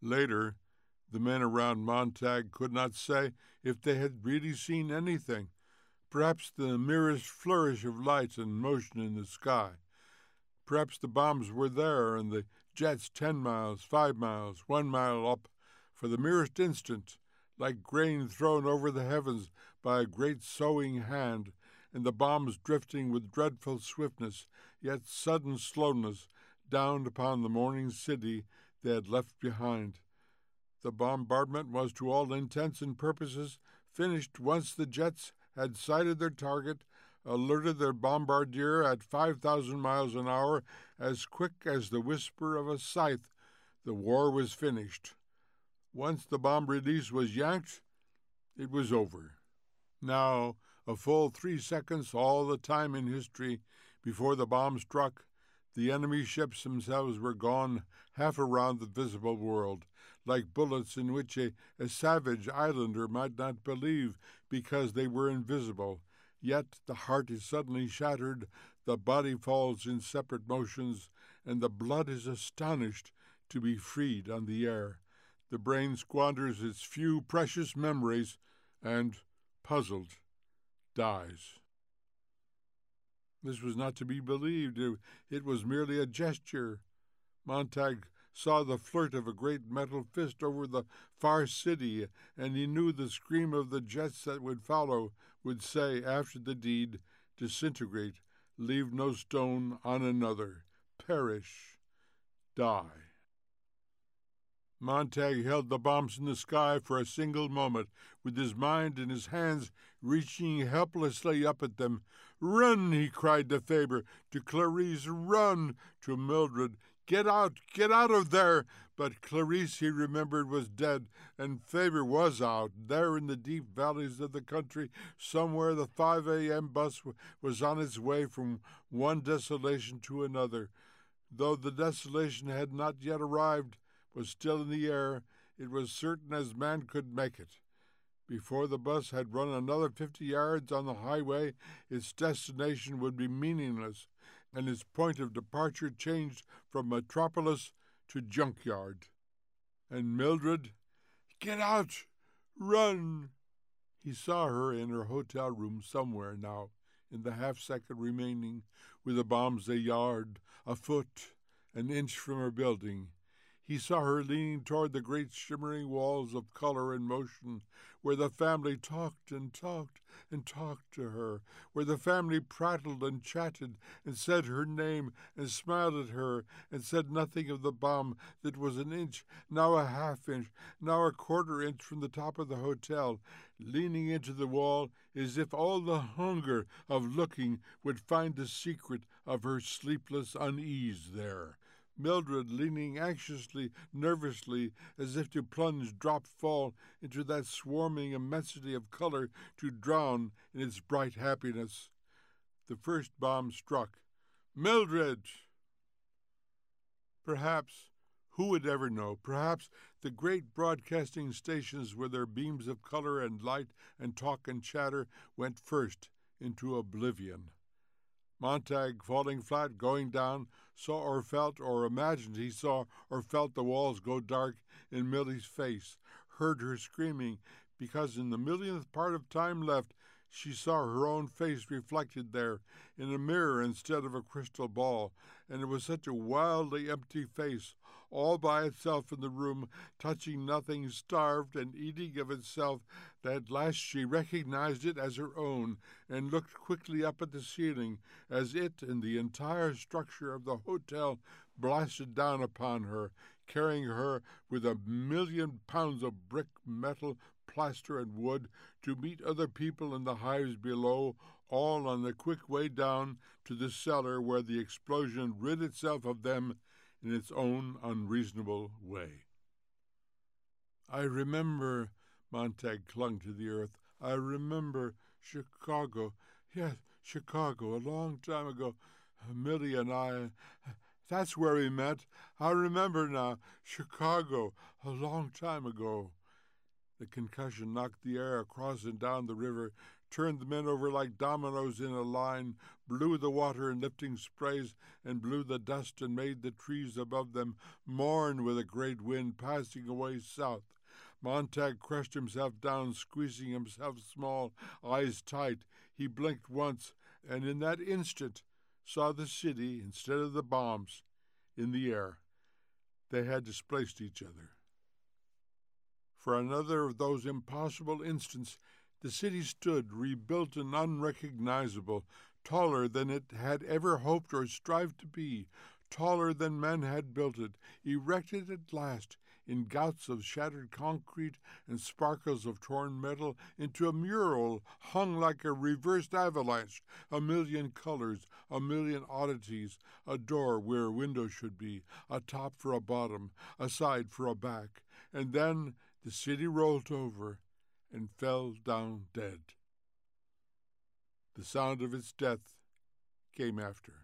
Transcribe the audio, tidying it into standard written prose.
Later, the men around Montag could not say if they had really seen anything, perhaps the merest flourish of light and motion in the sky. Perhaps the bombs were there and the jets 10 miles, 5 miles, 1 mile up for the merest instant, like grain thrown over the heavens by a great sowing hand, and the bombs drifting with dreadful swiftness, yet sudden slowness, down upon the morning city they had left behind. The bombardment was to all intents and purposes finished once the jets had sighted their target, alerted their bombardier at 5,000 miles an hour, as quick as the whisper of a scythe. The war was finished. Once the bomb release was yanked, it was over. Now, a full 3 seconds, all the time in history, before the bomb struck, the enemy ships themselves were gone half around the visible world, like bullets in which a savage islander might not believe because they were invisible. Yet the heart is suddenly shattered, the body falls in separate motions, and the blood is astonished to be freed on the air. The brain squanders its few precious memories and, puzzled, dies. This was not to be believed. It was merely a gesture. Montag saw the flirt of a great metal fist over the far city, and he knew the scream of the jets that would follow would say, after the deed, disintegrate, leave no stone on another, perish, die. Montag held the bombs in the sky for a single moment, with his mind and his hands reaching helplessly up at them. "Run!" he cried to Faber, to Clarice. "Run!" to Mildred. Get out of there!" But Clarice, he remembered, was dead, and Faber was out, there in the deep valleys of the country. Somewhere the 5 a.m. bus was on its way from one desolation to another. Though the desolation had not yet arrived, was still in the air, it was certain as man could make it. Before the bus had run another 50 yards on the highway, its destination would be meaningless, and its point of departure changed from metropolis to junkyard. And Mildred, "Get out! Run!" He saw her in her hotel room somewhere now, in the half-second remaining, with the bombs a yard, a foot, an inch from her building. He saw her leaning toward the great shimmering walls of color and motion, where the family talked and talked and talked to her, where the family prattled and chatted and said her name and smiled at her and said nothing of the bomb that was an inch, now a half inch, now a quarter inch from the top of the hotel, leaning into the wall as if all the hunger of looking would find the secret of her sleepless unease there. Mildred leaning anxiously, nervously, as if to plunge, drop, fall into that swarming immensity of color to drown in its bright happiness. The first bomb struck. Mildred! Perhaps, who would ever know, perhaps the great broadcasting stations with their beams of color and light and talk and chatter went first into oblivion. Montag, falling flat, going down, saw or felt or imagined he saw or felt the walls go dark in Millie's face, heard her screaming, because in the millionth part of time left she saw her own face reflected there, in a mirror instead of a crystal ball, and it was such a wildly empty face, all by itself in the room, touching nothing, starved and eating of itself, that at last she recognized it as her own, and looked quickly up at the ceiling, as it and the entire structure of the hotel blasted down upon her, carrying her with 1,000,000 pounds of brick, metal, plaster, and wood to meet other people in the hives below, all on the quick way down to the cellar where the explosion rid itself of them in its own unreasonable way. "I remember," Montag clung to the earth, "I remember Chicago. Yes, Chicago, a long time ago. Millie and I, that's where we met. I remember now. Chicago, a long time ago." The concussion knocked the air across and down the river, turned the men over like dominoes in a line, blew the water in lifting sprays, and blew the dust, and made the trees above them mourn with a great wind passing away south. Montag crushed himself down, squeezing himself small, eyes tight. He blinked once, and in that instant saw the city, instead of the bombs, in the air. They had displaced each other. For another of those impossible instants, the city stood, rebuilt and unrecognizable, taller than it had ever hoped or strived to be, taller than men had built it, erected at last, in gouts of shattered concrete and sparkles of torn metal, into a mural hung like a reversed avalanche, a million colors, a million oddities, a door where a window should be, a top for a bottom, a side for a back, and then the city rolled over and fell down dead. The sound of its death came after.